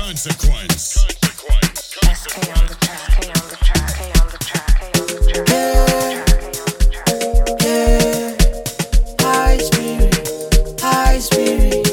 Consequence. SK on the track, K on the track, K on the track, K on the track, K on the track, Yeah, high spirit, high spirit.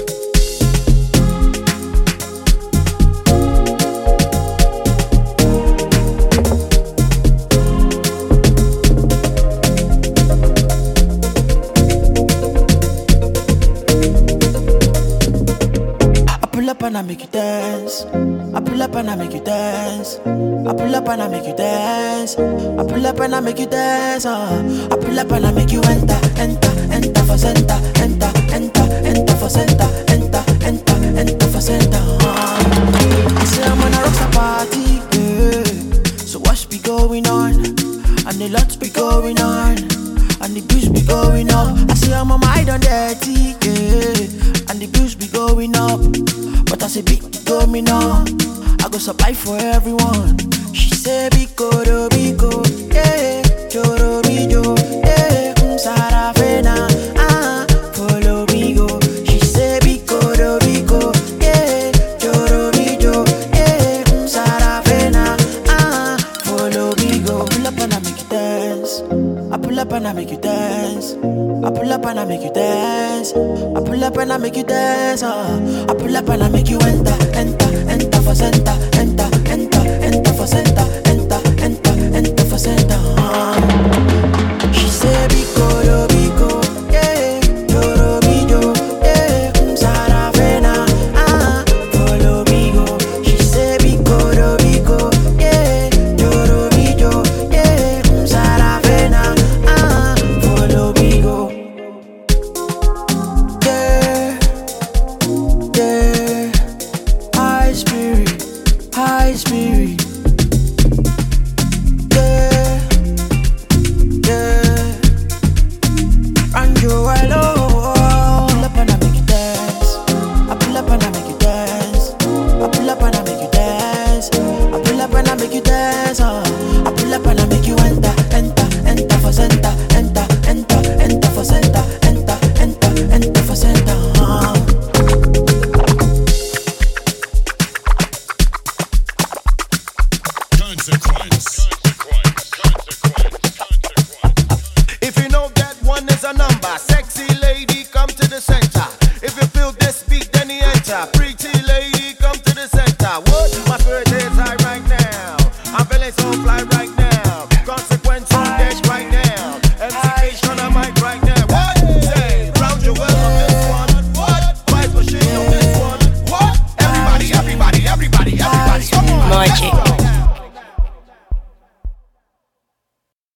I pull up and I make you dance. I pull up and I make you dance. I pull up and I make you dance. I pull up and I make you dance. I pull up and I make you enter, enter, enter for center, enter, enter, enter for center, enter, enter, enter for center. I say I'm on a rockstar party, yeah. So what's be going on? And the lots be going on, and the booze be going up. I say I'm on my mind on dirty, yeah. And the booze be going up. But I say big go me now, I go supply for everyone. She say biko do biko, yeah, joro bijo, yeah, sarafena, follow me go. She say biko do biko, yeah, joro bijo, yeah, sarafena, follow me go. I pull up and I make you dance. I pull up and I make you dance. I pull up and I make you dance. I pull up and I make you dance. I pull up and I make you enter, enter, enter for center, enter, enter, enter for center.